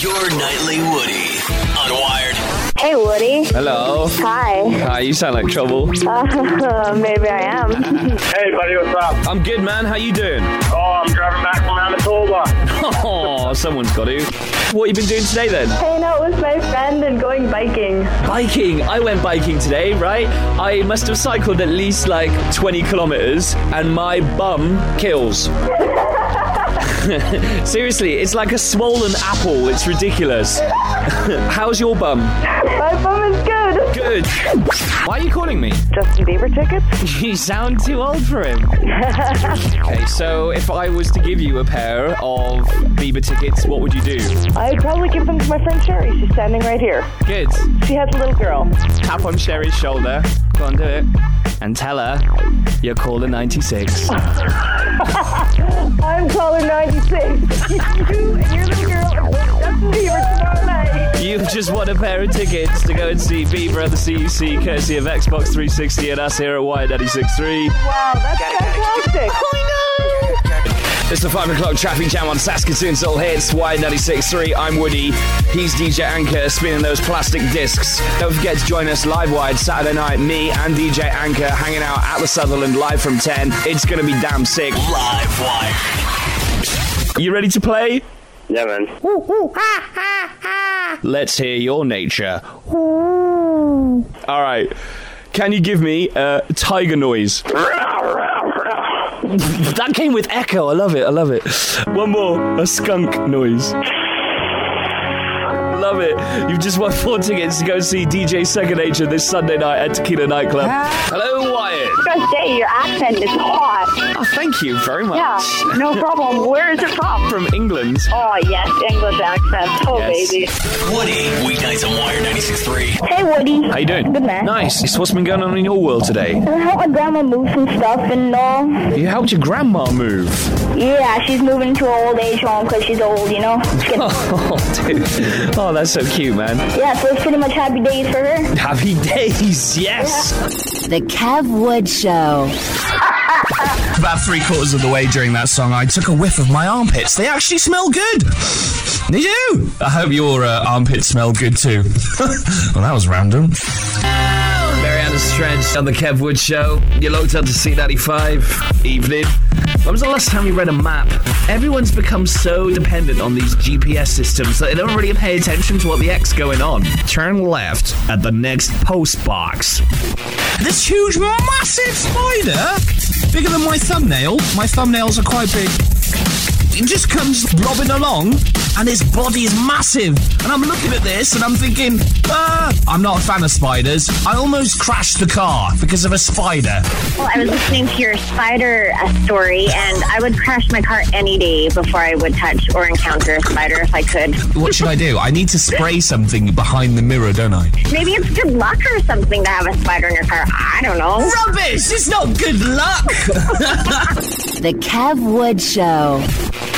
Your Nightly Woody. Unwired. Hey, Woody. Hello. Hi. Hi, you sound like trouble. Maybe I am. Hey, buddy, what's up? I'm good, man. How you doing? Oh, I'm driving back from Manitoba. Oh, someone's got to. What you been doing today, then? Hanging out with my friend and going biking. Biking. I went biking today, right? I must have cycled at least like 20 kilometers, and my bum kills. Seriously, it's like a swollen apple. It's ridiculous. How's your bum? My bum is good. Good. Why are you calling me? Justin Bieber tickets? You sound too old for him. Okay, so if I was to give you a pair of Bieber tickets, what would you do? I'd probably give them to my friend Sherry. She's standing right here. Good. She has a little girl. Tap on Sherry's shoulder. Go on, do it. And tell her you're caller 96. I'm caller 96. You and your little girl are with Justin Bieber tomorrow night. You've just won a pair of tickets to go and see Bieber at the CUC, courtesy of Xbox 360 and us here at Wired 96.3. Wow, that's fantastic. It's the 5 o'clock traffic jam on Saskatoon's All Hits, Wired 96.3. I'm Woody. He's DJ Anchor, spinning those plastic discs. Don't forget to join us live wired Saturday night. Me and DJ Anchor hanging out at the Sutherland live from 10. It's going to be damn sick. Live Wire. You ready to play? Yeah, man. Let's hear your nature. All right. Can you give me a tiger noise? That came with echo. I love it. One more. A skunk noise. Love it. You've just won 4 tickets to go see DJ Second Nature this Sunday night at Tequila Nightclub. Hello, Wyatt. I gotta say, your accent is hot. Oh, thank you very much. Yeah, no problem. Where is it from? From England. Oh, yes, English accent. Oh, Yes. baby. Woody. Weeknights on Wire 96.3. Hey, Woody. How you doing? Good, man. Nice. So what's been going on in your world today? I helped my grandma move some stuff and You helped your grandma move. yeah, she's moving to an old age home because she's old, you know? Oh, dude. Oh, that's so cute, man. Yeah, so it's pretty much happy days for her. Happy days, yes. The Kev Wood Show. About 3/4 of the way during that song, I took a whiff of my armpits. They actually smell good. They do. I hope your armpits smell good too. Well, that was random. Mariana Trench on the Kev Wood Show. You're locked on to C95. Evening. When was the last time you read a map? Everyone's become so dependent on these GPS systems that they don't really pay attention to what the heck's going on. Turn left at the next post box. This huge, massive spider, bigger than my thumbnail. My thumbnails are quite big. It just comes bobbing along, and its body is massive. And I'm looking at this, and I'm thinking, I'm not a fan of spiders. I almost crashed the car because of a spider. Well, I was listening to your spider story, and I would crash my car any day before I would touch or encounter a spider if I could. What should I do? I need to spray something behind the mirror, don't I? Maybe it's good luck or something to have a spider in your car. I don't know. Rubbish! It's not good luck! The Kev Wood Show.